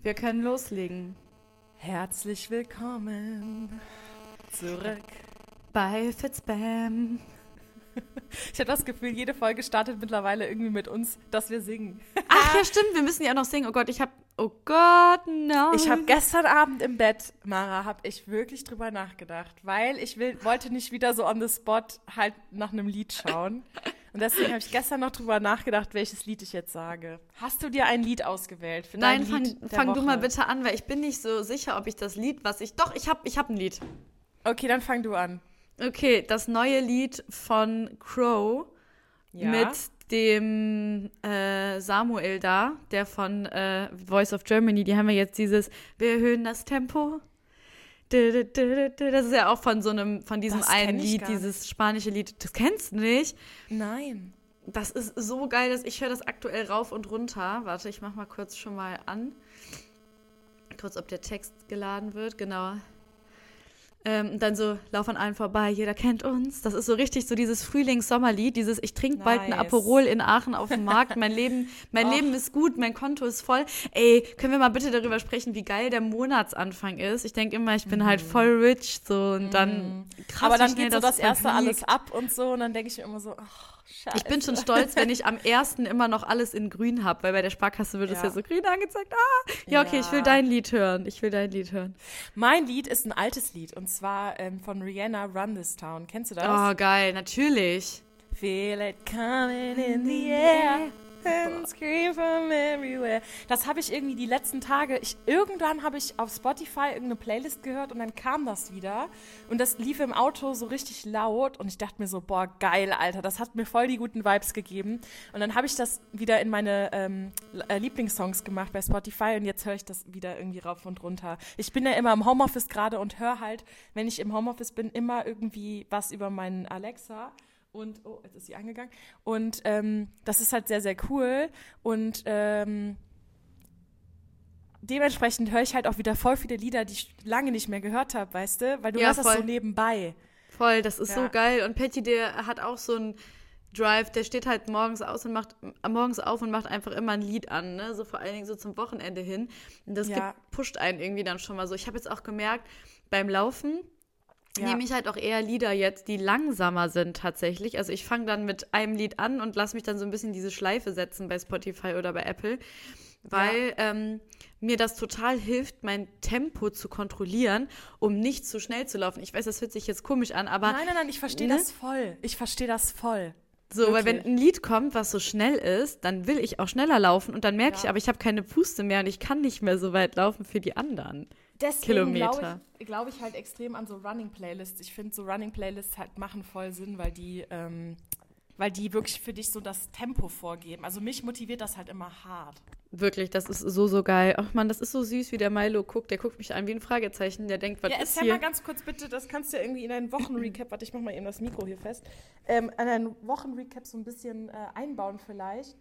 Wir können loslegen. Herzlich willkommen zurück Bei Fitzbam. Ich habe das Gefühl, jede Folge startet mittlerweile irgendwie mit uns, dass wir singen. Ach ja, stimmt, wir müssen ja auch noch singen. Oh Gott, no. Ich habe gestern Abend im Bett, Mara, habe ich wirklich drüber nachgedacht, weil ich wollte nicht wieder so on the spot halt nach einem Lied schauen. Und deswegen habe ich gestern noch drüber nachgedacht, welches Lied ich jetzt sage. Hast du dir ein Lied ausgewählt für dein Lied der fang Woche? du mal bitte an, weil ich bin nicht so sicher, ob ich das Lied, ich hab ein Lied. Okay, dann fang du an. Okay, das neue Lied von Crow mit dem Samuel da, der von Voice of Germany, die haben ja jetzt dieses Wir erhöhen das Tempo. Das ist ja auch von diesem einen Lied, dieses spanische Lied. Das kennst du nicht? Nein. Das ist so geil, ich höre das aktuell rauf und runter. Warte, ich mach mal kurz schon mal an. Kurz, ob der Text geladen wird, genau. Dann so, lauf an allen vorbei, jeder kennt uns. Das ist so richtig so dieses Frühlings-Sommerlied, dieses ich trinke bald ein Aperol in Aachen auf dem Markt, mein Leben ist gut, mein Konto ist voll. Ey, können wir mal bitte darüber sprechen, wie geil der Monatsanfang ist? Ich denke immer, ich bin halt voll rich, so, und dann krass. Aber dann geht so das erste alles ab und so, und dann denke ich mir immer so, ach, Scheiße. Ich bin schon stolz, wenn ich am 1. immer noch alles in grün habe, weil bei der Sparkasse wird es ja so grün angezeigt. Ja, okay, ich will dein Lied hören. Mein Lied ist ein altes Lied, und zwar von Rihanna, Run This Town. Kennst du das? Oh, geil, natürlich. Feel it coming in the air and scream from everywhere. Das habe ich irgendwie die letzten Tage, irgendwann habe ich auf Spotify irgendeine Playlist gehört und dann kam das wieder und das lief im Auto so richtig laut und ich dachte mir so, boah, geil, Alter, das hat mir voll die guten Vibes gegeben und dann habe ich das wieder in meine Lieblingssongs gemacht bei Spotify und jetzt höre ich das wieder irgendwie rauf und runter. Ich bin ja immer im Homeoffice gerade und höre halt, wenn ich im Homeoffice bin, immer irgendwie was über meinen Alexa. Und, jetzt ist sie angegangen. Und das ist halt sehr, sehr cool. Und dementsprechend höre ich halt auch wieder voll viele Lieder, die ich lange nicht mehr gehört habe, weißt du? Weil du hörst das so nebenbei. Voll, das ist so geil. Und Patty, der hat auch so einen Drive, der steht halt morgens auf und macht einfach immer ein Lied an, ne? So vor allen Dingen so zum Wochenende hin. Und das pusht einen irgendwie dann schon mal so. Ich habe jetzt auch gemerkt, beim Laufen nehme ich halt auch eher Lieder jetzt, die langsamer sind tatsächlich. Also ich fange dann mit einem Lied an und lasse mich dann so ein bisschen diese Schleife setzen bei Spotify oder bei Apple, weil mir das total hilft, mein Tempo zu kontrollieren, um nicht zu schnell zu laufen. Ich weiß, das hört sich jetzt komisch an, aber... Nein, ich verstehe das voll. So, weil wenn ein Lied kommt, was so schnell ist, dann will ich auch schneller laufen und dann merke ich, aber ich habe keine Puste mehr und ich kann nicht mehr so weit laufen für die anderen. Deswegen glaube ich halt extrem an so Running-Playlists. Ich finde, so Running-Playlists halt machen voll Sinn, weil die wirklich für dich so das Tempo vorgeben. Also mich motiviert das halt immer hart. Wirklich, das ist so geil. Ach man, das ist so süß, wie der Milo guckt. Der guckt mich an wie ein Fragezeichen. Der denkt, was ist hier? Erzähl mal ganz kurz bitte, das kannst du ja irgendwie in deinen Wochenrecap, warte, ich mach mal eben das Mikro hier fest, an deinen Wochenrecap so ein bisschen einbauen vielleicht.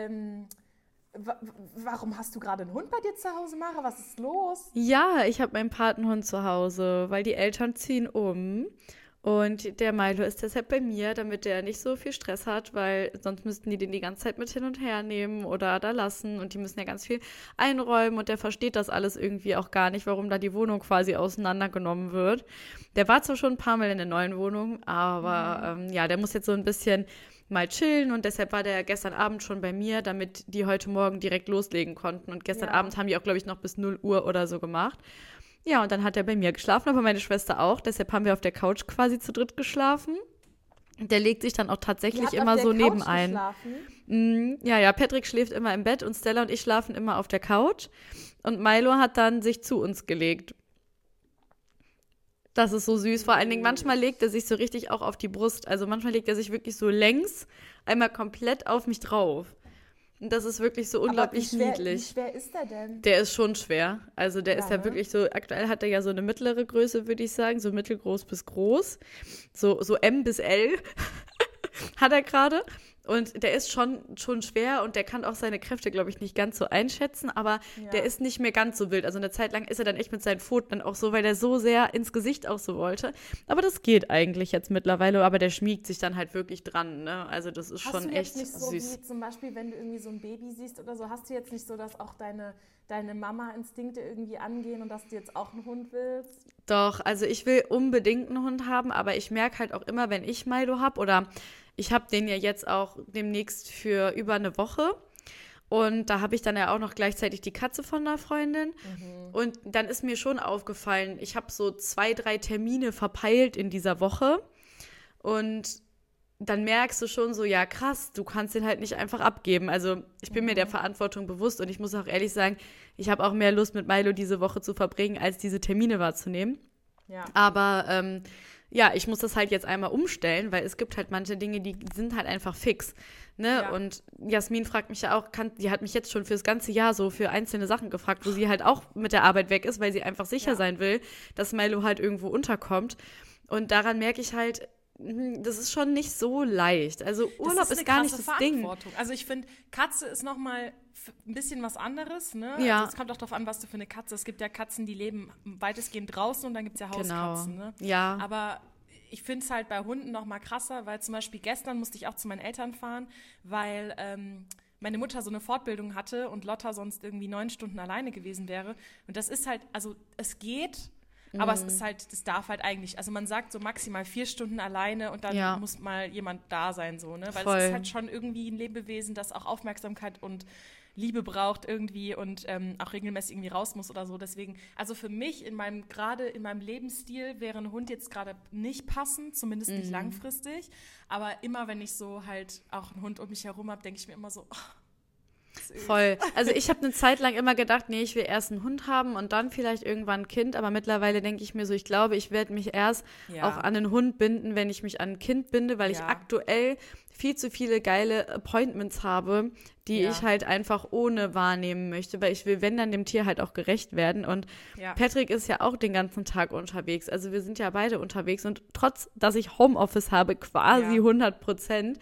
Warum hast du gerade einen Hund bei dir zu Hause, Mara? Was ist los? Ja, ich habe meinen Patenhund zu Hause, weil die Eltern ziehen um. Und der Milo ist deshalb bei mir, damit der nicht so viel Stress hat, weil sonst müssten die den die ganze Zeit mit hin und her nehmen oder da lassen. Und die müssen ja ganz viel einräumen und der versteht das alles irgendwie auch gar nicht, warum da die Wohnung quasi auseinandergenommen wird. Der war zwar schon ein paar Mal in der neuen Wohnung, aber der muss jetzt so ein bisschen mal chillen und deshalb war der gestern Abend schon bei mir, damit die heute Morgen direkt loslegen konnten. Und gestern Abend haben die auch, glaube ich, noch bis 0 Uhr oder so gemacht. Ja, und dann hat er bei mir geschlafen, aber meine Schwester auch. Deshalb haben wir auf der Couch quasi zu dritt geschlafen. Der legt sich dann auch tatsächlich immer so nebenein. Ja, Patrick schläft immer im Bett und Stella und ich schlafen immer auf der Couch. Und Milo hat dann sich zu uns gelegt. Das ist so süß. Vor allen Dingen, manchmal legt er sich so richtig auch auf die Brust. Also manchmal legt er sich wirklich so längs einmal komplett auf mich drauf. Und das ist wirklich so unglaublich niedlich. Wie schwer ist der denn? Der ist schon schwer. Also der ist ja wirklich so, aktuell hat er ja so eine mittlere Größe, würde ich sagen, so mittelgroß bis groß. So M bis L hat er gerade. Und der ist schon schwer und der kann auch seine Kräfte, glaube ich, nicht ganz so einschätzen, aber der ist nicht mehr ganz so wild. Also eine Zeit lang ist er dann echt mit seinen Pfoten dann auch so, weil der so sehr ins Gesicht auch so wollte. Aber das geht eigentlich jetzt mittlerweile, aber der schmiegt sich dann halt wirklich dran, ne? Also das ist schon echt süß. Hast du jetzt nicht so, wie zum Beispiel, wenn du irgendwie so ein Baby siehst oder so, hast du jetzt nicht so, dass auch deine Mama-Instinkte irgendwie angehen und dass du jetzt auch einen Hund willst? Doch, also ich will unbedingt einen Hund haben, aber ich merke halt auch immer, wenn ich Milo habe oder ich habe den ja jetzt auch demnächst für über eine Woche und da habe ich dann ja auch noch gleichzeitig die Katze von einer Freundin und dann ist mir schon aufgefallen, ich habe so 2, 3 Termine verpeilt in dieser Woche und dann merkst du schon so, ja krass, du kannst den halt nicht einfach abgeben. Also ich bin mir der Verantwortung bewusst und ich muss auch ehrlich sagen, ich habe auch mehr Lust mit Milo diese Woche zu verbringen, als diese Termine wahrzunehmen. Ja. Aber ja, ich muss das halt jetzt einmal umstellen, weil es gibt halt manche Dinge, die sind halt einfach fix. Ne? Ja. Und Jasmin fragt mich ja auch, die hat mich jetzt schon fürs ganze Jahr so für einzelne Sachen gefragt, wo sie halt auch mit der Arbeit weg ist, weil sie einfach sicher sein will, dass Milo halt irgendwo unterkommt. Und daran merke ich halt, das ist schon nicht so leicht. Also Urlaub ist gar nicht das Ding. Also ich finde, Katze ist nochmal ein bisschen was anderes, ne? Ja. Also es kommt auch darauf an, was du für eine Katze hast. Es gibt ja Katzen, die leben weitestgehend draußen und dann gibt es ja Hauskatzen, ne? Ja. Aber ich finde es halt bei Hunden noch mal krasser, weil zum Beispiel gestern musste ich auch zu meinen Eltern fahren, weil meine Mutter so eine Fortbildung hatte und Lotta sonst irgendwie 9 Stunden alleine gewesen wäre. Und das ist halt, also es geht, aber es ist halt, das darf halt eigentlich, also man sagt so maximal 4 Stunden alleine und dann muss mal jemand da sein, so, ne? Weil es ist halt schon irgendwie ein Lebewesen, das auch Aufmerksamkeit und Liebe braucht irgendwie und auch regelmäßig irgendwie raus muss oder so. Deswegen, also für mich gerade in meinem Lebensstil wäre ein Hund jetzt gerade nicht passend, zumindest nicht langfristig. Aber immer, wenn ich so halt auch einen Hund um mich herum habe, denke ich mir immer so, voll. Also ich habe eine Zeit lang immer gedacht, nee, ich will erst einen Hund haben und dann vielleicht irgendwann ein Kind, aber mittlerweile denke ich mir so, ich glaube, ich werde mich erst auch an einen Hund binden, wenn ich mich an ein Kind binde, weil ich aktuell viel zu viele geile Appointments habe, die ich halt einfach ohne wahrnehmen möchte, weil ich will, wenn dann dem Tier halt auch gerecht werden und Patrick ist ja auch den ganzen Tag unterwegs, also wir sind ja beide unterwegs und trotz, dass ich Homeoffice habe, quasi 100%,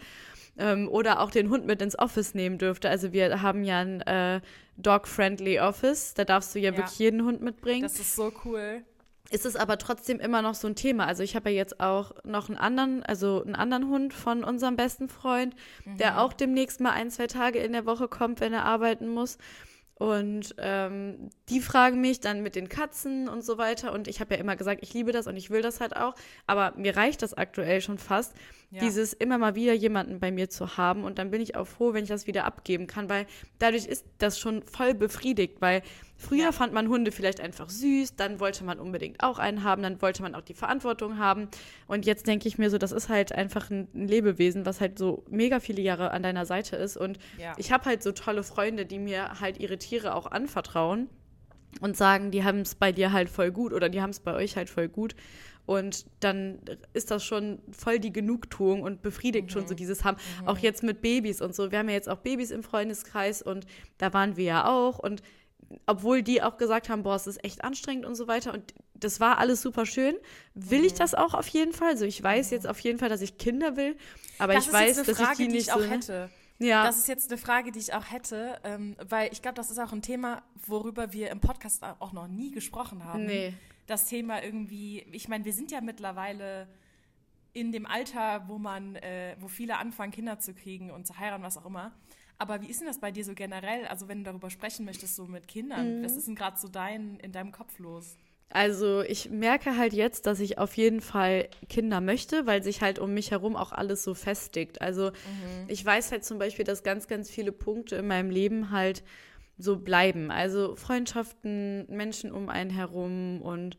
oder auch den Hund mit ins Office nehmen dürfte. Also wir haben ja ein Dog-Friendly Office, da darfst du ja wirklich jeden Hund mitbringen. Das ist so cool. Ist es aber trotzdem immer noch so ein Thema. Also ich habe ja jetzt auch noch einen anderen Hund von unserem besten Freund, der auch demnächst mal 1, 2 Tage in der Woche kommt, wenn er arbeiten muss. Und die fragen mich dann mit den Katzen und so weiter. Und ich habe ja immer gesagt, ich liebe das und ich will das halt auch. Aber mir reicht das aktuell schon fast, dieses immer mal wieder jemanden bei mir zu haben. Und dann bin ich auch froh, wenn ich das wieder abgeben kann, weil dadurch ist das schon voll befriedigt. Weil früher fand man Hunde vielleicht einfach süß, dann wollte man unbedingt auch einen haben, dann wollte man auch die Verantwortung haben. Und jetzt denke ich mir so, das ist halt einfach ein Lebewesen, was halt so mega viele Jahre an deiner Seite ist. Und ich habe halt so tolle Freunde, die mir halt ihre Tiere auch anvertrauen und sagen, die haben es bei dir halt voll gut oder die haben es bei euch halt voll gut. Und dann ist das schon voll die Genugtuung und befriedigt schon so dieses Haben. Auch jetzt mit Babys und so. Wir haben ja jetzt auch Babys im Freundeskreis und da waren wir ja auch. Und obwohl die auch gesagt haben, boah, es ist echt anstrengend und so weiter. Und das war alles super schön. Will ich das auch auf jeden Fall? Also ich weiß jetzt auf jeden Fall, dass ich Kinder will. Aber ich weiß, dass ich die nicht so... hätte. Ja. Das ist jetzt eine Frage, die ich auch hätte, weil ich glaube, das ist auch ein Thema, worüber wir im Podcast auch noch nie gesprochen haben. Nee. Das Thema irgendwie, ich meine, wir sind ja mittlerweile in dem Alter, wo viele anfangen, Kinder zu kriegen und zu heiraten, was auch immer. Aber wie ist denn das bei dir so generell? Also wenn du darüber sprechen möchtest, so mit Kindern, was ist denn gerade so in deinem Kopf los? Also ich merke halt jetzt, dass ich auf jeden Fall Kinder möchte, weil sich halt um mich herum auch alles so festigt. Also ich weiß halt zum Beispiel, dass ganz, ganz viele Punkte in meinem Leben halt so bleiben. Also Freundschaften, Menschen um einen herum und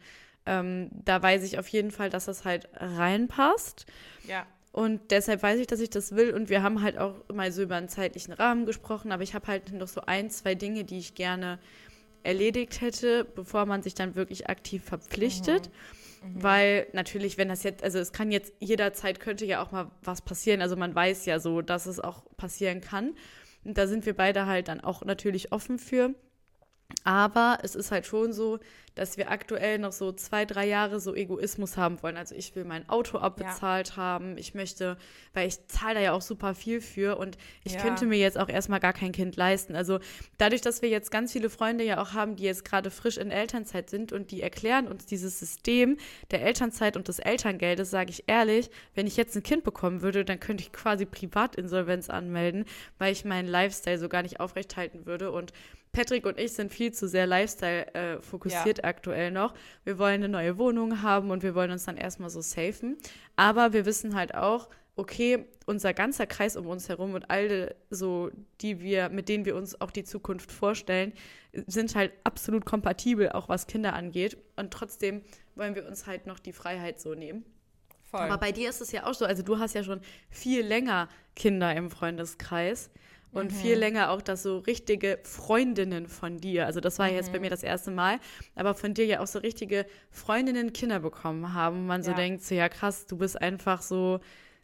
da weiß ich auf jeden Fall, dass das halt reinpasst. Ja. Und deshalb weiß ich, dass ich das will. Und wir haben halt auch mal so über einen zeitlichen Rahmen gesprochen. Aber ich habe halt noch so 1, 2 Dinge, die ich gerne erledigt hätte, bevor man sich dann wirklich aktiv verpflichtet. Weil natürlich, wenn das jetzt, also es kann jetzt jederzeit, könnte ja auch mal was passieren. Also man weiß ja so, dass es auch passieren kann. Und da sind wir beide halt dann auch natürlich offen für. Aber es ist halt schon so, dass wir aktuell noch so 2, 3 Jahre so Egoismus haben wollen. Also ich will mein Auto abbezahlt haben. Ich möchte, weil ich zahle da ja auch super viel für und ich könnte mir jetzt auch erstmal gar kein Kind leisten. Also dadurch, dass wir jetzt ganz viele Freunde ja auch haben, die jetzt gerade frisch in Elternzeit sind und die erklären uns dieses System der Elternzeit und des Elterngeldes, sage ich ehrlich, wenn ich jetzt ein Kind bekommen würde, dann könnte ich quasi Privatinsolvenz anmelden, weil ich meinen Lifestyle so gar nicht aufrechthalten würde. Und Patrick und ich sind viel zu sehr Lifestyle fokussiert aktuell noch. Wir wollen eine neue Wohnung haben und wir wollen uns dann erstmal so safen. Aber wir wissen halt auch, okay, unser ganzer Kreis um uns herum und alle so, mit denen wir uns auch die Zukunft vorstellen, sind halt absolut kompatibel, auch was Kinder angeht. Und trotzdem wollen wir uns halt noch die Freiheit so nehmen. Voll. Aber bei dir ist es ja auch so, also du hast ja schon viel länger Kinder im Freundeskreis. Und viel länger auch, dass so richtige Freundinnen von dir, also das war jetzt bei mir das erste Mal, aber von dir ja auch so richtige Freundinnen Kinder bekommen haben. Und man so denkt, so ja krass, du bist einfach so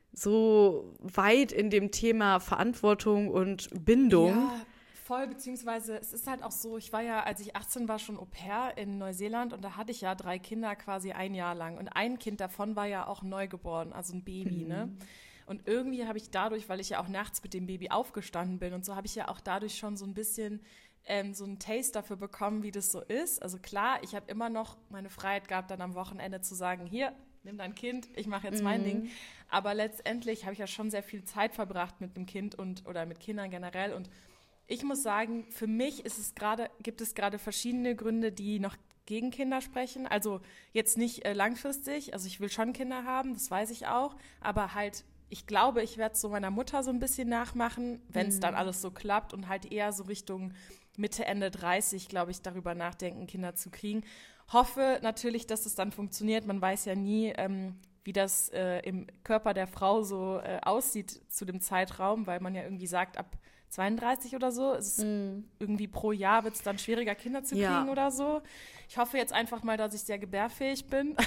weit in dem Thema Verantwortung und Bindung. Ja, voll, beziehungsweise es ist halt auch so, ich war ja, als ich 18 war, schon Au pair in Neuseeland und da hatte ich ja 3 Kinder quasi ein Jahr lang. Und ein Kind davon war ja auch neugeboren, also ein Baby, ne? Und irgendwie habe ich dadurch, weil ich ja auch nachts mit dem Baby aufgestanden bin und so, habe ich ja auch dadurch schon so ein bisschen so einen Taste dafür bekommen, wie das so ist. Also klar, ich habe immer noch meine Freiheit gehabt, dann am Wochenende zu sagen, hier, nimm dein Kind, ich mache jetzt mein Ding. Aber letztendlich habe ich ja schon sehr viel Zeit verbracht mit dem Kind oder mit Kindern generell. Und ich muss sagen, für mich gibt es gerade verschiedene Gründe, die noch gegen Kinder sprechen. Also jetzt nicht langfristig, also ich will schon Kinder haben, das weiß ich auch, aber halt ich glaube, ich werde es so meiner Mutter so ein bisschen nachmachen, wenn es dann alles so klappt und halt eher so Richtung Mitte, Ende 30, glaube ich, darüber nachdenken, Kinder zu kriegen. Hoffe natürlich, dass es dann funktioniert. Man weiß ja nie, wie das im Körper der Frau so aussieht zu dem Zeitraum, weil man ja irgendwie sagt, ab 32 oder so, ist irgendwie pro Jahr wird es dann schwieriger, Kinder zu kriegen oder so. Ich hoffe jetzt einfach mal, dass ich sehr gebärfähig bin.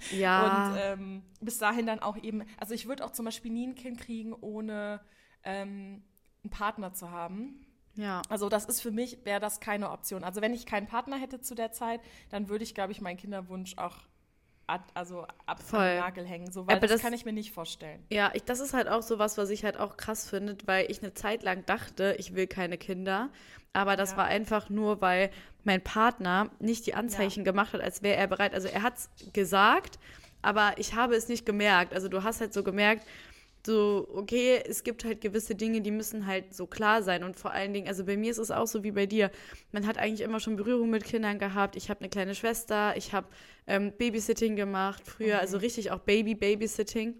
Ja. Und bis dahin dann auch eben, also ich würde auch zum Beispiel nie ein Kind kriegen, ohne einen Partner zu haben. Ja. Also das ist für mich, wäre das keine Option. Also wenn ich keinen Partner hätte zu der Zeit, dann würde ich, glaube ich, meinen Kinderwunsch auch ab den Nagel hängen, so, weil das kann ich mir nicht vorstellen. Ja, das ist halt auch so was ich halt auch krass finde, weil ich eine Zeit lang dachte, ich will keine Kinder, aber das war einfach nur, weil mein Partner nicht die Anzeichen gemacht hat, als wäre er bereit. Also er hat es gesagt, aber ich habe es nicht gemerkt. Also du hast halt so gemerkt, so, okay, es gibt halt gewisse Dinge, die müssen halt so klar sein und vor allen Dingen, also bei mir ist es auch so wie bei dir, man hat eigentlich immer schon Berührung mit Kindern gehabt, ich habe eine kleine Schwester, ich habe Babysitting gemacht früher, also richtig auch Babysitting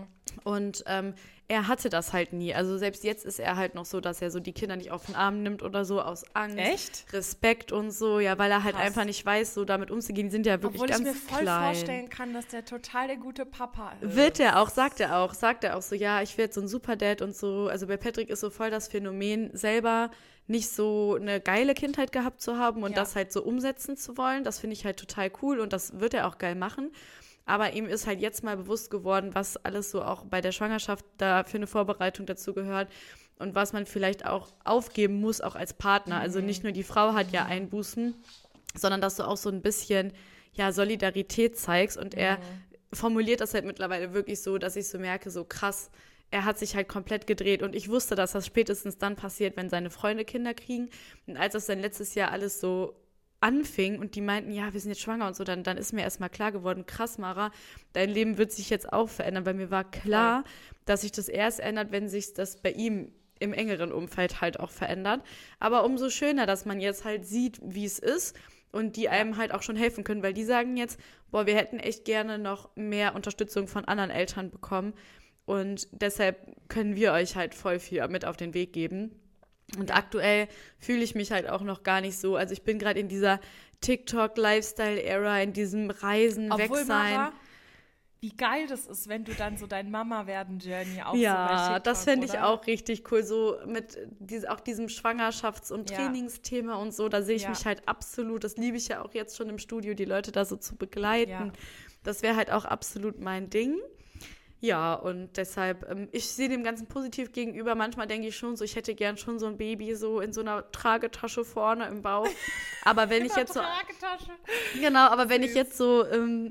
und er hatte das halt nie, also selbst jetzt ist er halt noch so, dass er so die Kinder nicht auf den Arm nimmt oder so aus Angst, Respekt und so, ja, weil er halt einfach nicht weiß, so damit umzugehen, die sind ja wirklich ganz klein. Obwohl ich mir voll vorstellen kann, dass der total der gute Papa ist. Wird er auch, sagt er auch so, ja, ich werde so ein Superdad und so, also bei Patrick ist so voll das Phänomen, selber nicht so eine geile Kindheit gehabt zu haben und das halt so umsetzen zu wollen, das finde ich halt total cool und das wird er auch geil machen. Aber ihm ist halt jetzt mal bewusst geworden, was alles so auch bei der Schwangerschaft da für eine Vorbereitung dazu gehört und was man vielleicht auch aufgeben muss, auch als Partner. Also nicht nur die Frau hat ja Einbußen, sondern dass du auch so ein bisschen Solidarität zeigst. Und er formuliert das halt mittlerweile wirklich so, dass ich so merke, so krass, er hat sich halt komplett gedreht. Und ich wusste, dass das spätestens dann passiert, wenn seine Freunde Kinder kriegen. Und als das dann letztes Jahr alles so anfing und die meinten, ja, wir sind jetzt schwanger und so, dann ist mir erstmal klar geworden, krass, Mara, dein Leben wird sich jetzt auch verändern, weil mir war klar, dass sich das erst ändert, wenn sich das bei ihm im engeren Umfeld halt auch verändert. Aber umso schöner, dass man jetzt halt sieht, wie es ist und die einem halt auch schon helfen können, weil die sagen jetzt, boah, wir hätten echt gerne noch mehr Unterstützung von anderen Eltern bekommen und deshalb können wir euch halt voll viel mit auf den Weg geben. Und aktuell fühle ich mich halt auch noch gar nicht so. Also ich bin gerade in dieser TikTok-Lifestyle-Ära, in diesem Reisen, Wegsein. Mara, wie geil das ist, wenn du dann so dein Mama-werden-Journey auch ja, so das fände ich auch richtig cool. So mit auch diesem Schwangerschafts- und Trainingsthema und so, da sehe ich mich halt absolut, das liebe ich ja auch jetzt schon im Studio, die Leute da so zu begleiten. Ja. Das wäre halt auch absolut mein Ding. Ja, und deshalb, ich sehe dem Ganzen positiv gegenüber. Manchmal denke ich schon so, ich hätte gern schon so ein Baby so in so einer Tragetasche vorne im Bauch. Aber wenn ich jetzt so, Tragetasche. genau, aber wenn ich jetzt so,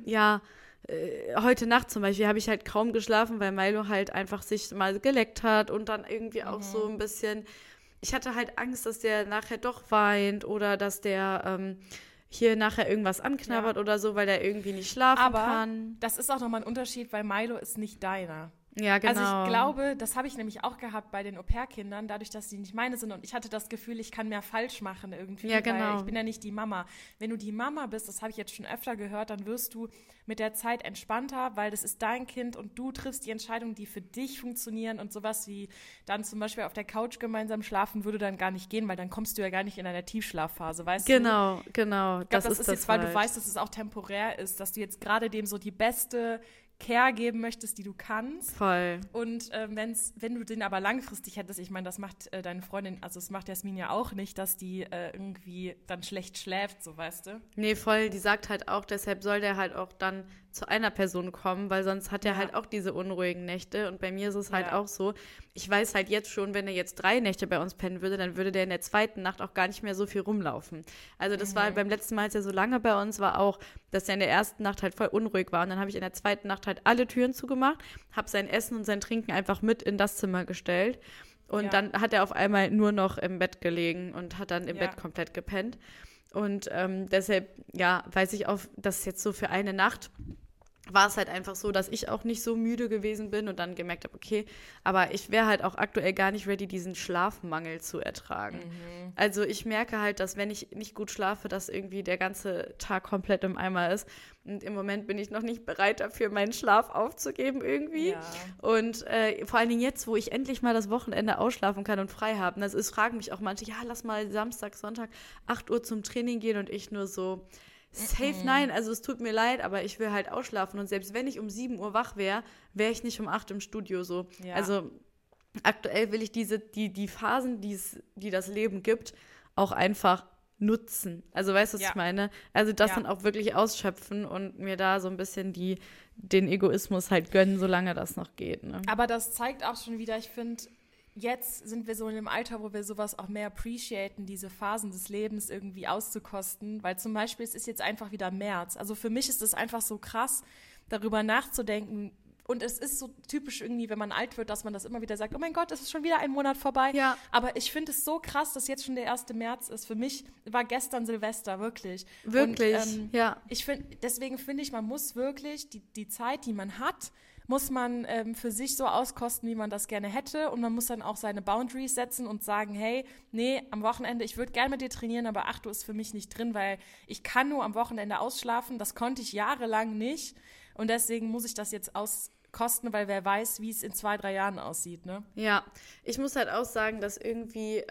heute Nacht zum Beispiel habe ich halt kaum geschlafen, weil Milo halt einfach sich mal geleckt hat und dann irgendwie auch so ein bisschen, ich hatte halt Angst, dass der nachher doch weint oder dass der hier nachher irgendwas anknabbert oder so, weil der irgendwie nicht schlafen kann. Das ist auch nochmal ein Unterschied, weil Milo ist nicht deiner. Ja, genau. Also ich glaube, das habe ich nämlich auch gehabt bei den Au-pair-Kindern, dadurch, dass die nicht meine sind und ich hatte das Gefühl, ich kann mehr falsch machen irgendwie, Ja, genau. weil ich bin ja nicht die Mama. Wenn du die Mama bist, das habe ich jetzt schon öfter gehört, dann wirst du mit der Zeit entspannter, weil das ist dein Kind und du triffst die Entscheidungen, die für dich funktionieren und sowas wie dann zum Beispiel auf der Couch gemeinsam schlafen würde dann gar nicht gehen, weil dann kommst du ja gar nicht in einer Tiefschlafphase, weißt du? Genau. Ich glaub, das ist jetzt, halt. weil du weißt, dass es auch temporär ist, dass du jetzt gerade dem so die beste Care geben möchtest, die du kannst. Voll. Und wenn du den aber langfristig hättest, ich meine, das macht deine Freundin, also das macht Jasmin ja auch nicht, dass die irgendwie dann schlecht schläft, so weißt du. Nee, voll, die sagt halt auch, deshalb soll der halt auch dann zu einer Person kommen, weil sonst hat er halt auch diese unruhigen Nächte und bei mir ist es halt auch so, ich weiß halt jetzt schon, wenn er jetzt 3 Nächte bei uns pennen würde, dann würde der in der zweiten Nacht auch gar nicht mehr so viel rumlaufen. Also das war beim letzten Mal, als er so lange bei uns war, auch, dass er in der ersten Nacht halt voll unruhig war und dann habe ich in der zweiten Nacht halt alle Türen zugemacht, habe sein Essen und sein Trinken einfach mit in das Zimmer gestellt und dann hat er auf einmal nur noch im Bett gelegen und hat dann im Bett komplett gepennt. Und deshalb, weiß ich auch, dass jetzt so für eine Nacht war es halt einfach so, dass ich auch nicht so müde gewesen bin und dann gemerkt habe, okay, aber ich wäre halt auch aktuell gar nicht ready, diesen Schlafmangel zu ertragen. Also ich merke halt, dass wenn ich nicht gut schlafe, dass irgendwie der ganze Tag komplett im Eimer ist. Und im Moment bin ich noch nicht bereit dafür, meinen Schlaf aufzugeben irgendwie. Ja. Und vor allen Dingen jetzt, wo ich endlich mal das Wochenende ausschlafen kann und frei habe. Das ist, fragen mich auch manche, ja, lass mal Samstag, Sonntag 8 Uhr zum Training gehen und ich nur so, safe nein, also es tut mir leid, aber ich will halt ausschlafen und selbst wenn ich um 7 Uhr wach wäre, wäre ich nicht um 8 im Studio so. Ja. Also aktuell will ich die Phasen, die das Leben gibt, auch einfach nutzen. Also weißt du, was ich meine? Also das dann auch wirklich ausschöpfen und mir da so ein bisschen den Egoismus halt gönnen, solange das noch geht. Ne? Aber das zeigt auch schon wieder, ich finde, jetzt sind wir so in einem Alter, wo wir sowas auch mehr appreciaten, diese Phasen des Lebens irgendwie auszukosten, weil zum Beispiel es ist jetzt einfach wieder März. Also für mich ist es einfach so krass, darüber nachzudenken und es ist so typisch irgendwie, wenn man alt wird, dass man das immer wieder sagt, oh mein Gott, es ist schon wieder ein Monat vorbei. Ja. Aber ich finde es so krass, dass jetzt schon der 1. März ist. Für mich war gestern Silvester, wirklich. Wirklich, und, deswegen finde ich, man muss wirklich die Zeit, die man hat, muss man für sich so auskosten, wie man das gerne hätte und man muss dann auch seine Boundaries setzen und sagen, hey, nee, am Wochenende, ich würde gerne mit dir trainieren, aber 8 Uhr ist für mich nicht drin, weil ich kann nur am Wochenende ausschlafen, das konnte ich jahrelang nicht und deswegen muss ich das jetzt auskosten, weil wer weiß, wie es in 2-3 Jahren aussieht, ne? Ja, ich muss halt auch sagen, dass irgendwie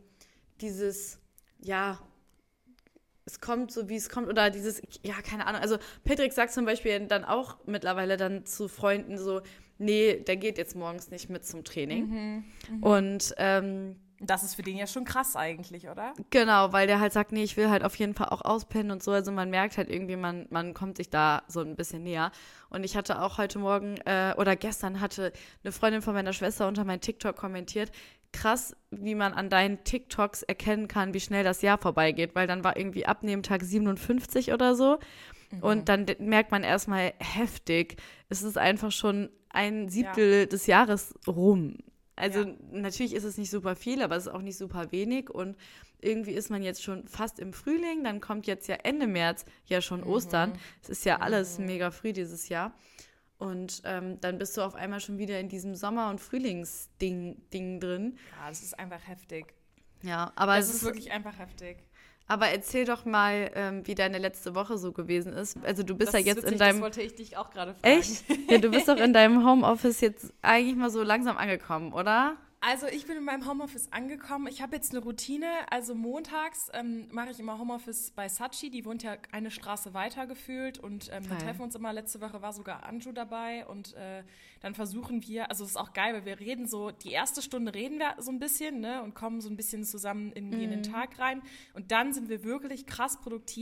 es kommt so, wie es kommt, oder dieses, keine Ahnung, also Patrick sagt zum Beispiel dann auch mittlerweile dann zu Freunden so, nee, der geht jetzt morgens nicht mit zum Training. Und das ist für den ja schon krass eigentlich, oder? Genau, weil der halt sagt, nee, ich will halt auf jeden Fall auch auspennen und so, also man merkt halt irgendwie, man kommt sich da so ein bisschen näher. Und ich hatte auch heute Morgen, oder gestern hatte eine Freundin von meiner Schwester unter mein TikTok kommentiert, krass, wie man an deinen TikToks erkennen kann, wie schnell das Jahr vorbeigeht, weil dann war irgendwie Abnehmtag 57 oder so und dann merkt man erstmal heftig, es ist einfach schon 1/7 des Jahres rum. Also natürlich ist es nicht super viel, aber es ist auch nicht super wenig und irgendwie ist man jetzt schon fast im Frühling, dann kommt jetzt ja Ende März ja schon Ostern, es ist ja alles mega früh dieses Jahr. Und dann bist du auf einmal schon wieder in diesem Sommer- und Frühlingsding drin. Ja, das ist einfach heftig. Ja, aber es ist wirklich einfach heftig. Aber erzähl doch mal, wie deine letzte Woche so gewesen ist. Also du bist das ja jetzt witzig, in deinem... Das wollte ich dich auch gerade fragen. Echt? Ja, du bist doch in deinem Homeoffice jetzt eigentlich mal so langsam angekommen, oder? Also ich bin in meinem Homeoffice angekommen. Ich habe jetzt eine Routine. Also montags mache ich immer Homeoffice bei Sachi. Die wohnt ja eine Straße weiter gefühlt. Und wir treffen uns immer. Letzte Woche war sogar Anju dabei. Und dann versuchen wir, also es ist auch geil, weil wir reden so, die erste Stunde reden wir so ein bisschen, ne, und kommen so ein bisschen zusammen in den Tag rein. Und dann sind wir wirklich krass produktiv,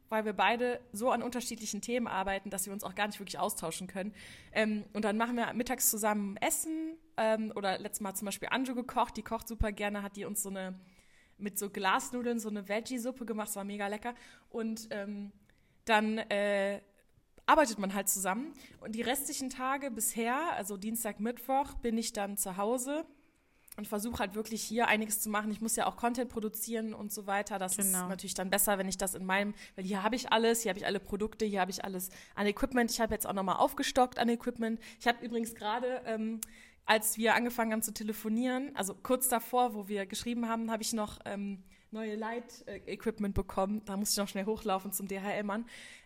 weil wir beide so an unterschiedlichen Themen arbeiten, dass wir uns auch gar nicht wirklich austauschen können. Und dann machen wir mittags zusammen Essen. Oder letztes Mal zum Beispiel Anju gekocht. Die kocht super gerne, hat die uns mit so Glasnudeln so eine Veggie-Suppe gemacht. Das war mega lecker. Und dann arbeitet man halt zusammen. Und die restlichen Tage bisher, also Dienstag, Mittwoch, bin ich dann zu Hause und versuche halt wirklich hier einiges zu machen. Ich muss ja auch Content produzieren und so weiter. Das ist natürlich dann besser, wenn ich das weil hier habe ich alles, hier habe ich alle Produkte, hier habe ich alles an Equipment. Ich habe jetzt auch nochmal aufgestockt an Equipment. Ich habe übrigens gerade, als wir angefangen haben zu telefonieren, also kurz davor, wo wir geschrieben haben, habe ich noch neue Light-Equipment bekommen. Da musste ich noch schnell hochlaufen zum DHL-Mann.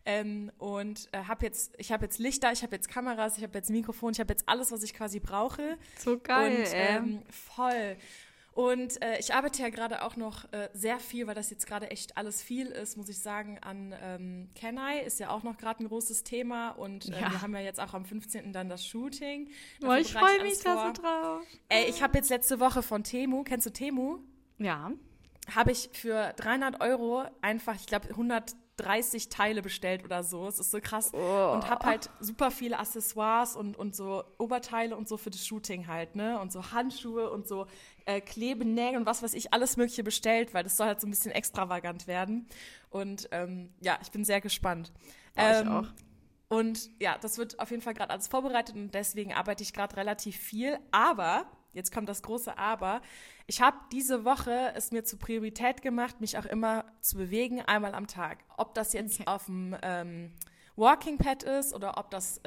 Und ich habe jetzt Lichter, ich habe jetzt Kameras, ich habe jetzt Mikrofon, ich habe jetzt alles, was ich quasi brauche. So geil, und, voll. Und ich arbeite ja gerade auch noch sehr viel, weil das jetzt gerade echt alles viel ist, muss ich sagen, an Kenai ist ja auch noch gerade ein großes Thema. Und wir haben ja jetzt auch am 15. dann das Shooting. Ich freue mich da so drauf. Ich habe jetzt letzte Woche von Temu, kennst du Temu? Ja. Habe ich für 300 € einfach, ich glaube, 130 Teile bestellt oder so. Es ist so krass. Und habe halt super viele Accessoires und so Oberteile und so für das Shooting halt, ne? Und so Handschuhe und so Klebenägel und was weiß ich, alles Mögliche bestellt, weil das soll halt so ein bisschen extravagant werden. Und ich bin sehr gespannt. Ich auch. Und ja, das wird auf jeden Fall gerade alles vorbereitet und deswegen arbeite ich gerade relativ viel. Aber, jetzt kommt das große Aber, ich habe diese Woche es mir zur Priorität gemacht, mich auch immer zu bewegen, einmal am Tag. Ob das jetzt auf dem Walking Pad ist oder ob das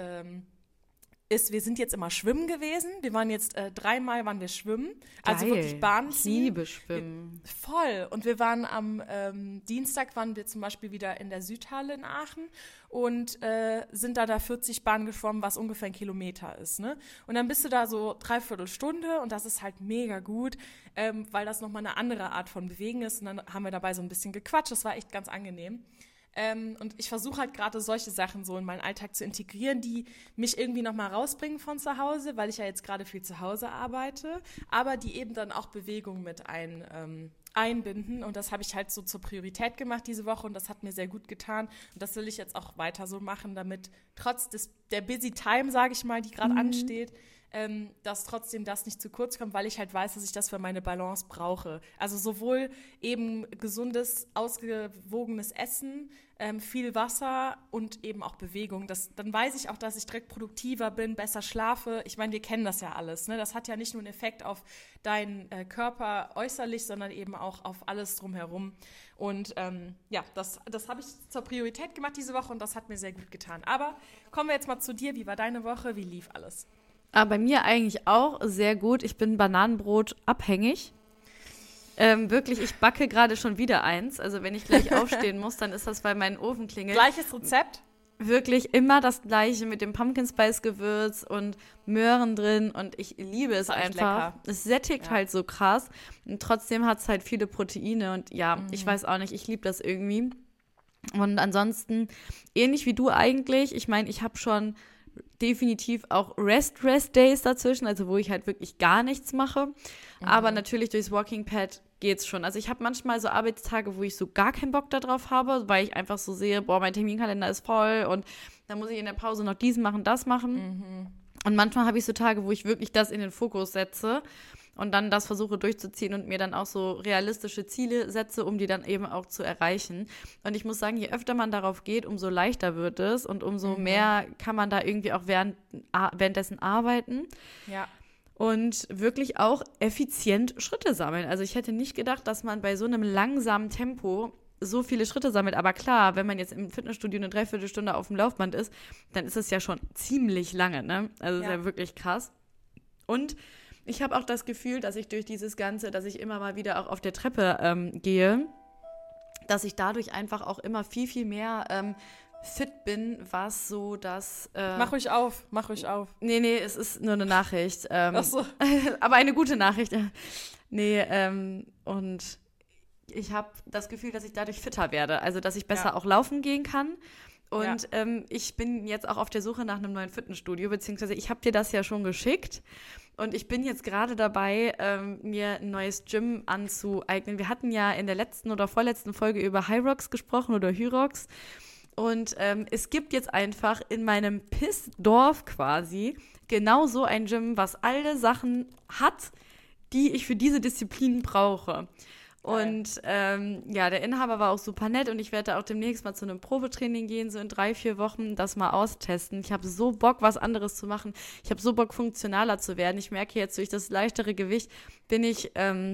ist, wir sind jetzt immer schwimmen gewesen. Wir waren jetzt 3-mal waren wir schwimmen. Also Geil. wirklich Bahn Ich ziehen. liebe Schwimmen. Voll. Und wir waren am Dienstag waren wir zum Beispiel wieder in der Südhalle in Aachen und sind da 40 Bahnen geschwommen, was ungefähr 1 Kilometer ist. Ne? Und dann bist du da so 3/4 Stunde und das ist halt mega gut, weil das nochmal eine andere Art von Bewegen ist. Und dann haben wir dabei so ein bisschen gequatscht. Das war echt ganz angenehm. Und ich versuche halt gerade solche Sachen so in meinen Alltag zu integrieren, die mich irgendwie nochmal rausbringen von zu Hause, weil ich ja jetzt gerade viel zu Hause arbeite, aber die eben dann auch Bewegung mit einbinden. Und das habe ich halt so zur Priorität gemacht diese Woche und das hat mir sehr gut getan. Und das will ich jetzt auch weiter so machen, damit trotz der Busy Time, sage ich mal, die gerade ansteht, dass trotzdem das nicht zu kurz kommt, weil ich halt weiß, dass ich das für meine Balance brauche. Also sowohl eben gesundes, ausgewogenes Essen, viel Wasser und eben auch Bewegung. Dann weiß ich auch, dass ich direkt produktiver bin, besser schlafe. Ich meine, wir kennen das ja alles. Ne? Das hat ja nicht nur einen Effekt auf deinen Körper äußerlich, sondern eben auch auf alles drumherum. Und das habe ich zur Priorität gemacht diese Woche und das hat mir sehr gut getan. Aber kommen wir jetzt mal zu dir. Wie war deine Woche? Wie lief alles? Bei mir eigentlich auch sehr gut. Ich bin Bananenbrot abhängig. Wirklich, ich backe gerade schon wieder eins. Also wenn ich gleich aufstehen muss, dann ist das, weil mein Ofen klingelt. Gleiches Rezept? Wirklich immer das Gleiche mit dem Pumpkin Spice Gewürz und Möhren drin. Und ich liebe es einfach. Lecker. Es sättigt halt so krass. Und trotzdem hat es halt viele Proteine. Und ich weiß auch nicht, ich liebe das irgendwie. Und ansonsten, ähnlich wie du eigentlich. Ich meine, ich habe schon definitiv auch Rest-Days dazwischen, also wo ich halt wirklich gar nichts mache. Aber natürlich durchs Walking Pad geht's schon. Also ich habe manchmal so Arbeitstage, wo ich so gar keinen Bock darauf habe, weil ich einfach so sehe, mein Terminkalender ist voll und dann muss ich in der Pause noch dies machen, das machen. Und manchmal habe ich so Tage, wo ich wirklich das in den Fokus setze und dann das versuche durchzuziehen und mir dann auch so realistische Ziele setze, um die dann eben auch zu erreichen. Und ich muss sagen, je öfter man darauf geht, umso leichter wird es und umso mehr kann man da irgendwie auch währenddessen arbeiten. Ja. Und wirklich auch effizient Schritte sammeln. Also ich hätte nicht gedacht, dass man bei so einem langsamen Tempo so viele Schritte sammelt. Aber klar, wenn man jetzt im Fitnessstudio eine Dreiviertelstunde auf dem Laufband ist, dann ist es ja schon ziemlich lange, ne? Also ist ja wirklich krass. Und ich habe auch das Gefühl, dass ich durch dieses Ganze, dass ich immer mal wieder auch auf der Treppe gehe, dass ich dadurch einfach auch immer viel, viel mehr fit bin, was so das... Mach ruhig auf. Nee, es ist nur eine Nachricht. Ach so. Aber eine gute Nachricht. Und ich habe das Gefühl, dass ich dadurch fitter werde. Also, dass ich besser auch laufen gehen kann. Und ich bin jetzt auch auf der Suche nach einem neuen Fitnessstudio, beziehungsweise ich habe dir das ja schon geschickt. Und ich bin jetzt gerade dabei, mir ein neues Gym anzueignen. Wir hatten ja in der letzten oder vorletzten Folge über Hyrox gesprochen oder Hyrox. Und es gibt jetzt einfach in meinem Pissdorf quasi genau so ein Gym, was alle Sachen hat, die ich für diese Disziplin brauche. Und der Inhaber war auch super nett und ich werde da auch demnächst mal zu einem Probetraining gehen, so in 3-4 Wochen, das mal austesten. Ich habe so Bock, was anderes zu machen. Ich habe so Bock, funktionaler zu werden. Ich merke jetzt, durch das leichtere Gewicht bin ich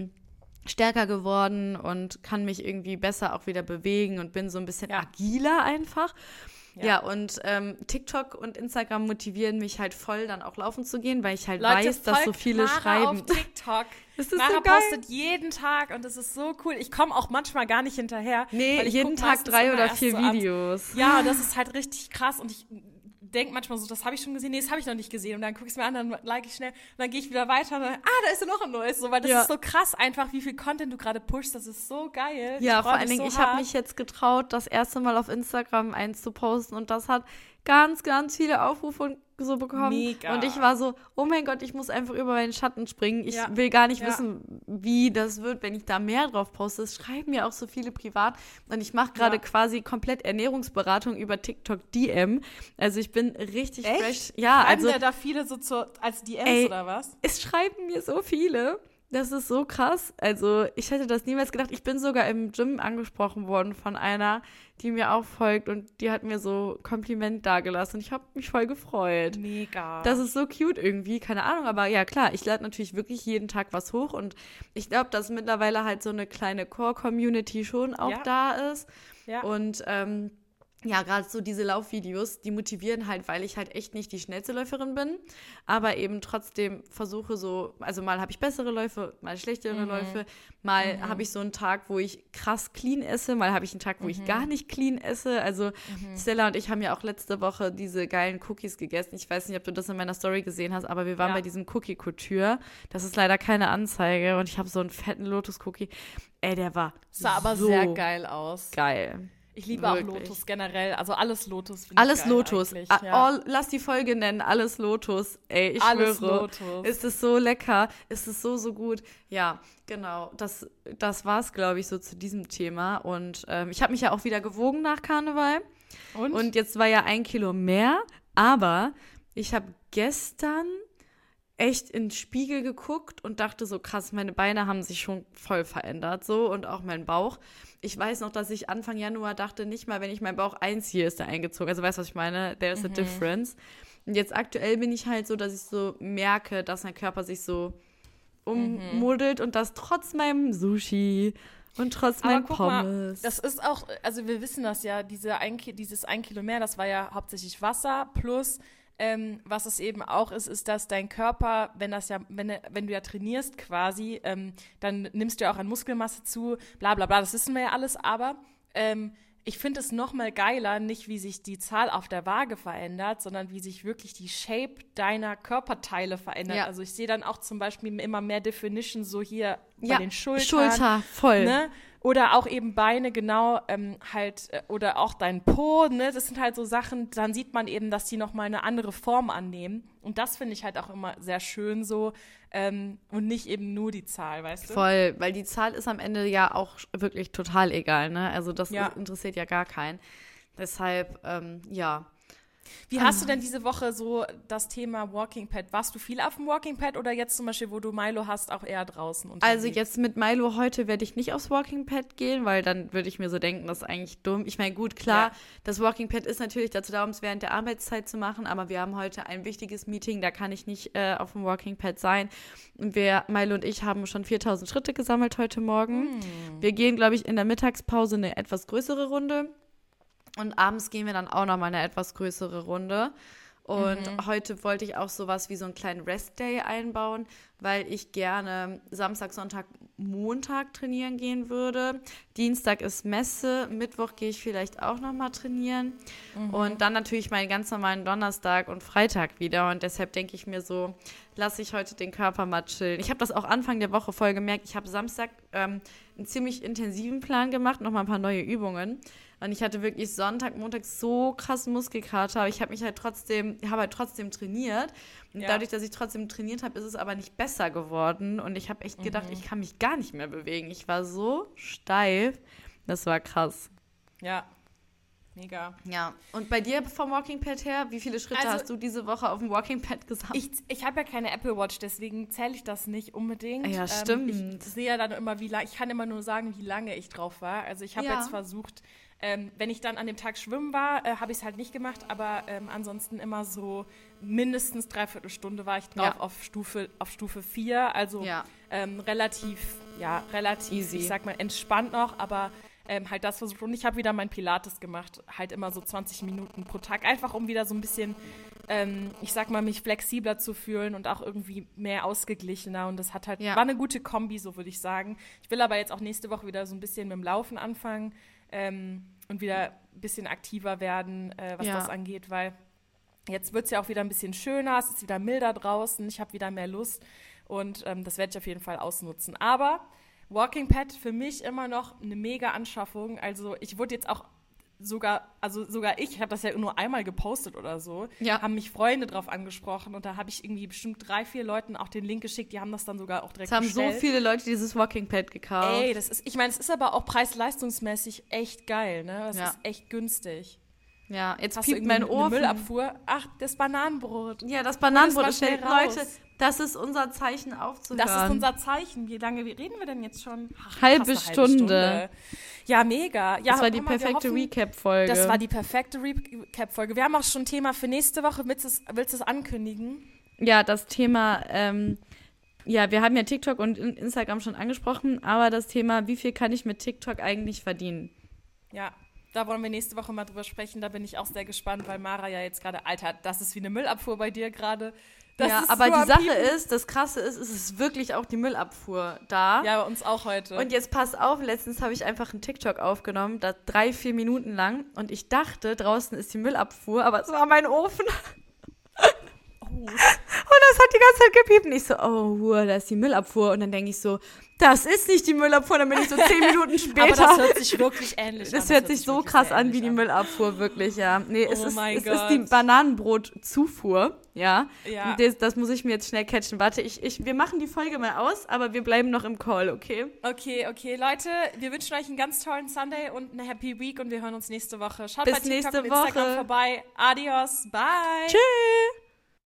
stärker geworden und kann mich irgendwie besser auch wieder bewegen und bin so ein bisschen agiler einfach. Ja, und TikTok und Instagram motivieren mich halt voll, dann auch laufen zu gehen, weil ich halt Leute, weiß, dass so viele Clara schreiben. Auf TikTok. Das ist Clara so geil. postet jeden Tag und das ist so cool. Ich komme auch manchmal gar nicht hinterher. Nee, weil ich jeden guck Tag 3 oder 4 so Videos. Ja, das ist halt richtig krass und ich denke manchmal so, das habe ich schon gesehen, nee, das habe ich noch nicht gesehen und dann gucke ich es mir an, dann like ich schnell und dann gehe ich wieder weiter und dann, da ist ja noch ein neues, so, weil das ist so krass einfach, wie viel Content du gerade pushst, das ist so geil. Ja, vor allen Dingen, ich habe mich jetzt getraut, das erste Mal auf Instagram eins zu posten und das hat ganz, ganz viele Aufrufe und so bekommen. Mega. Und ich war so, oh mein Gott, ich muss einfach über meinen Schatten springen. Ich will gar nicht wissen, wie das wird, wenn ich da mehr drauf poste. Es schreiben mir auch so viele privat. Und ich mache gerade quasi komplett Ernährungsberatung über TikTok DM. Also ich bin richtig fresh. Ja, schreiben also da viele so als DMs oder was? Es schreiben mir so viele. Das ist so krass. Also ich hätte das niemals gedacht. Ich bin sogar im Gym angesprochen worden von einer, die mir auch folgt und die hat mir so Kompliment dagelassen und ich habe mich voll gefreut. Mega. Das ist so cute irgendwie, keine Ahnung, aber ja klar, ich lade natürlich wirklich jeden Tag was hoch und ich glaube, dass mittlerweile halt so eine kleine Core-Community schon auch da ist. Ja. Und gerade so diese Laufvideos, die motivieren halt, weil ich halt echt nicht die schnellste Läuferin bin, aber eben trotzdem versuche so, also mal habe ich bessere Läufe, mal schlechtere Läufe, mal habe ich so einen Tag, wo ich krass clean esse, mal habe ich einen Tag, wo ich gar nicht clean esse. Also Stella und ich haben ja auch letzte Woche diese geilen Cookies gegessen. Ich weiß nicht, ob du das in meiner Story gesehen hast, aber wir waren bei diesem Cookie-Couture. Das ist leider keine Anzeige und ich habe so einen fetten Lotus-Cookie. Ey, der war sah aber so sehr geil aus. Geil. Ich liebe wirklich auch Lotus generell, also alles Lotus. Alles Lotus. Lass die Folge nennen, alles Lotus. Ey, ich alles schwöre. Lotus. Ist es so lecker, ist es so, so gut. Ja, genau. Das war's, glaube ich, so zu diesem Thema. Und ich habe mich ja auch wieder gewogen nach Karneval. Und jetzt war ja 1 Kilo mehr, aber ich habe gestern echt in den Spiegel geguckt und dachte so, krass, meine Beine haben sich schon voll verändert so und auch mein Bauch. Ich weiß noch, dass ich Anfang Januar dachte, nicht mal, wenn ich meinen Bauch einziehe, ist der eingezogen. Also weißt du, was ich meine? There's a difference. Und jetzt aktuell bin ich halt so, dass ich so merke, dass mein Körper sich so ummuddelt und das trotz meinem Sushi und trotz meinem Pommes. Mal, das ist auch, also wir wissen das ja, dieses 1 Kilo mehr, das war ja hauptsächlich Wasser plus was es eben auch ist, dass dein Körper, wenn du ja trainierst quasi, dann nimmst du ja auch an Muskelmasse zu, bla bla bla, das wissen wir ja alles, aber ich finde es noch mal geiler, nicht wie sich die Zahl auf der Waage verändert, sondern wie sich wirklich die Shape deiner Körperteile verändert. Ja. Also ich sehe dann auch zum Beispiel immer mehr Definition so hier bei den Schultern. Schulter, voll. Ne? Oder auch eben Beine, genau, oder auch dein Po, ne, das sind halt so Sachen, dann sieht man eben, dass die nochmal eine andere Form annehmen. Und das finde ich halt auch immer sehr schön so und nicht eben nur die Zahl, weißt du? Voll, weil die Zahl ist am Ende ja auch wirklich total egal, ne, also das interessiert ja gar keinen. Deshalb, Wie hast du denn diese Woche so das Thema Walking Pad? Warst du viel auf dem Walking Pad oder jetzt zum Beispiel, wo du Milo hast, auch eher draußen unterwegs? Also jetzt mit Milo heute werde ich nicht aufs Walking Pad gehen, weil dann würde ich mir so denken, das ist eigentlich dumm. Ich meine, gut, klar, das Walking Pad ist natürlich dazu da, um es während der Arbeitszeit zu machen, aber wir haben heute ein wichtiges Meeting, da kann ich nicht auf dem Walking Pad sein. Und Milo und ich haben schon 4000 Schritte gesammelt heute Morgen. Wir gehen, glaube ich, in der Mittagspause eine etwas größere Runde. Und abends gehen wir dann auch nochmal eine etwas größere Runde. Und heute wollte ich auch sowas wie so einen kleinen Rest-Day einbauen, weil ich gerne Samstag, Sonntag, Montag trainieren gehen würde. Dienstag ist Messe, Mittwoch gehe ich vielleicht auch nochmal trainieren. Und dann natürlich meinen ganz normalen Donnerstag und Freitag wieder. Und deshalb denke ich mir so, lasse ich heute den Körper mal chillen. Ich habe das auch Anfang der Woche voll gemerkt. Ich habe Samstag einen ziemlich intensiven Plan gemacht, nochmal ein paar neue Übungen. Und ich hatte wirklich Sonntag, Montag so krassen Muskelkater. Aber ich habe halt trotzdem trainiert. Und dadurch, dass ich trotzdem trainiert habe, ist es aber nicht besser geworden. Und ich habe echt gedacht, ich kann mich gar nicht mehr bewegen. Ich war so steif. Das war krass. Ja, mega. Ja, und bei dir vom Walking Pad her, wie viele Schritte hast du diese Woche auf dem Walking Pad gesammelt? Ich habe ja keine Apple Watch, deswegen zähle ich das nicht unbedingt. Ja, stimmt. Ich sehe ja dann immer, ich kann immer nur sagen, wie lange ich drauf war. Also ich habe jetzt versucht, wenn ich dann an dem Tag schwimmen war, habe ich es halt nicht gemacht, aber ansonsten immer so mindestens 3/4 Stunde war ich drauf auf Stufe 4. Also relativ easy. Ich sag mal, entspannt noch, aber halt das versucht. Und ich habe wieder mein Pilates gemacht, halt immer so 20 Minuten pro Tag, einfach um wieder so ein bisschen, ich sag mal, mich flexibler zu fühlen und auch irgendwie mehr ausgeglichener. Und das hat halt, war eine gute Kombi, so würde ich sagen. Ich will aber jetzt auch nächste Woche wieder so ein bisschen mit dem Laufen anfangen und wieder ein bisschen aktiver werden, was das angeht, weil jetzt wird es ja auch wieder ein bisschen schöner, es ist wieder milder draußen, ich habe wieder mehr Lust und das werde ich auf jeden Fall ausnutzen. Aber Walking Pad für mich immer noch eine mega Anschaffung. Also ich wurde jetzt auch sogar ich habe das ja nur einmal gepostet oder so, haben mich Freunde drauf angesprochen und da habe ich irgendwie bestimmt 3-4 Leuten auch den Link geschickt, die haben das dann sogar auch direkt bestellt. Es haben so viele Leute dieses Walking Pad gekauft. Ey, ich meine, es ist aber auch preis-leistungsmäßig echt geil, ne? Das ist echt günstig. Ja, jetzt hast piept mein Ofen. Eine Müllabfuhr. Ach, das Bananenbrot. Ja, das Bananenbrot ist schnell raus. Leute, das ist unser Zeichen aufzuhören. Das ist unser Zeichen. Wie lange reden wir denn jetzt schon? Halbe Stunde. Ja, mega. Ja, das war die perfekte Recap-Folge. Das war die perfekte Recap-Folge. Wir haben auch schon ein Thema für nächste Woche. Willst du es ankündigen? Ja, das Thema, wir haben ja TikTok und Instagram schon angesprochen, aber das Thema, wie viel kann ich mit TikTok eigentlich verdienen? Ja, da wollen wir nächste Woche mal drüber sprechen. Da bin ich auch sehr gespannt, weil Mara ja jetzt gerade, Alter, das ist wie eine Müllabfuhr bei dir gerade. Ja, aber die Sache ist, das Krasse ist, es ist wirklich auch die Müllabfuhr da. Ja, bei uns auch heute. Und jetzt pass auf, letztens habe ich einfach einen TikTok aufgenommen, da 3-4 Minuten lang und ich dachte, draußen ist die Müllabfuhr, aber es war mein Ofen. Und das hat die ganze Zeit gepiept und ich so, da ist die Müllabfuhr und dann denke ich so, das ist nicht die Müllabfuhr, dann bin ich so 10 Minuten später. Aber das hört sich wirklich ähnlich an. Das hört sich so krass an wie die Müllabfuhr, wirklich, ja. Nee, es ist die Bananenbrotzufuhr, ja. Das muss ich mir jetzt schnell catchen. Warte, wir machen die Folge mal aus, aber wir bleiben noch im Call, okay? Okay, Leute, wir wünschen euch einen ganz tollen Sunday und eine Happy Week und wir hören uns nächste Woche. Schaut Bis bei TikTok nächste und Instagram Woche vorbei. Adios, bye. Tschüss.